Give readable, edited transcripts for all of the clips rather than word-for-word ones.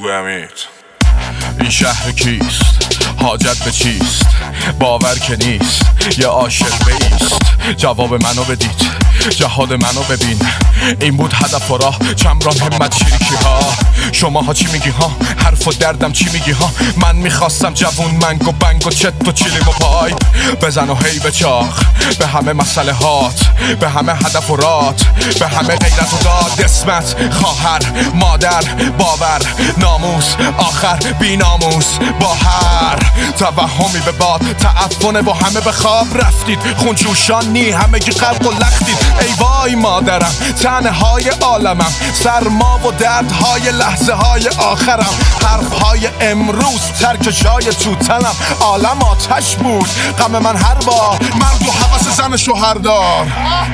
امید. این شهر کیست؟ حاجت به چیست؟ باور که نیست یه عاشق بیست. جواب منو بدید، جهاد منو ببین. این بود هدف و راه، چمران همت چریکی ها. شماها چی میگی ها؟ حرف و دردم چی میگی ها؟ من میخواستم جوون منگ و بنگ و چت و چیلیم و پای بزن و هی به چاق به همه مسئله هات، به همه هدف و رات، به همه غیرت و داد. اسمت، خواهر، مادر، باور، ناموس، آخر بی ناموس. با هر توهمی به باد تعفنه با همه به خواب رفتید. خونجوشانی همه گی قلق و لختید. ای وای مادرم، تنهای عالمم، سرما و دردهای لحظه های آخرم. حرفهای امروز ترکشای توتنم. عالم آتش بود غم من هر بار. مرد و حوث زن شوهردار.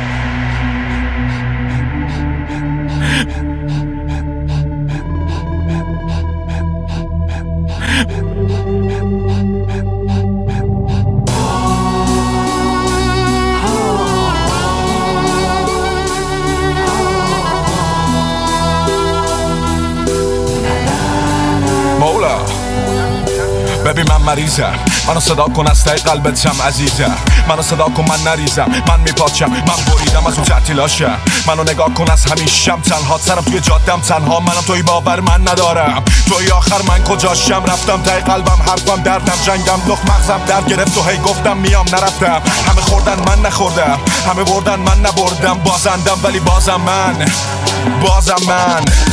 مولا ببین من مریضم، منو صدا کن از ته قلبتم عزیزم. منو صدا کن من نریزم، من میپاچم، من بریدم از اون تعطیلاشم. منو نگاه کن از همیشم تنها، سرم توی جادم تنها. منم توی باور من ندارم، توی آخر من کجاشم؟ رفتم ته قلبم، حرفم دردم، جنگم لخ مغزم در گرفت و هی گفتم میام نرفتم. همه خوردن من نخوردم، همه بردن من نبردم. بازندم ولی بازم من